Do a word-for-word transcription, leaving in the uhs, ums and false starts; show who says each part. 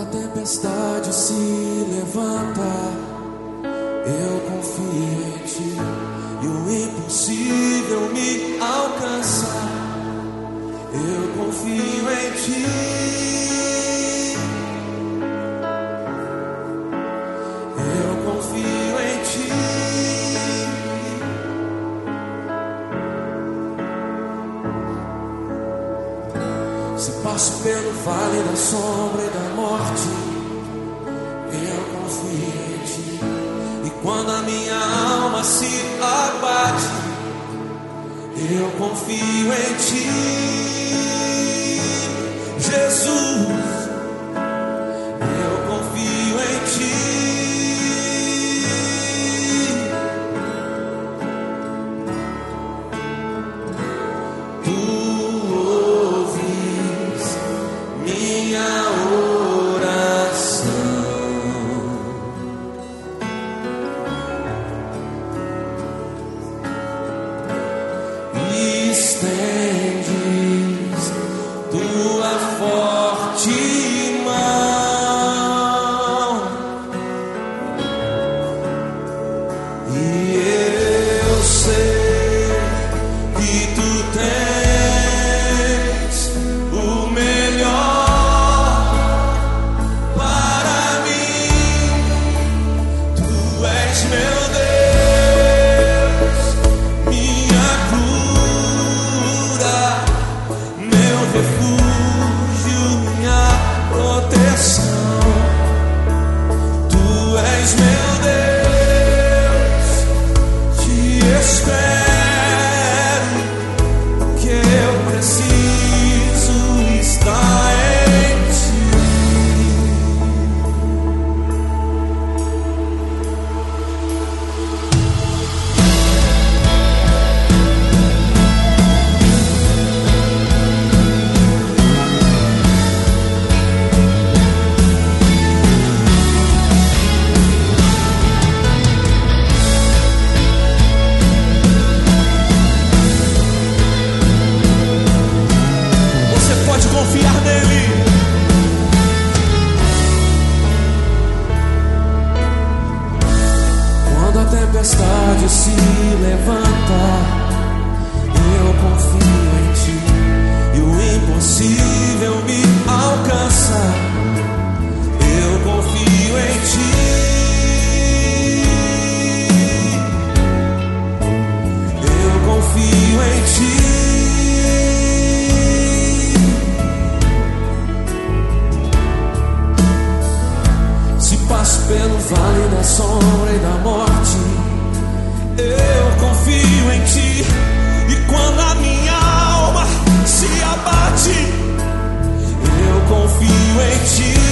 Speaker 1: tempestade se levanta, eu confio em ti, e o impossível me alcança. Eu confio em ti, eu confio em ti. Se passo pelo vale da sombra e da morte, eu confio em ti. E quando a minha alma se abate, eu confio em ti, Jesus. Eu confio em ti. Tempestade se levanta, eu confio em ti, e o impossível me alcança. Eu confio em ti, eu confio em ti. Se passo pelo vale da sombra e da morte, eu confio em ti. E quando a minha alma se abate, eu confio em ti.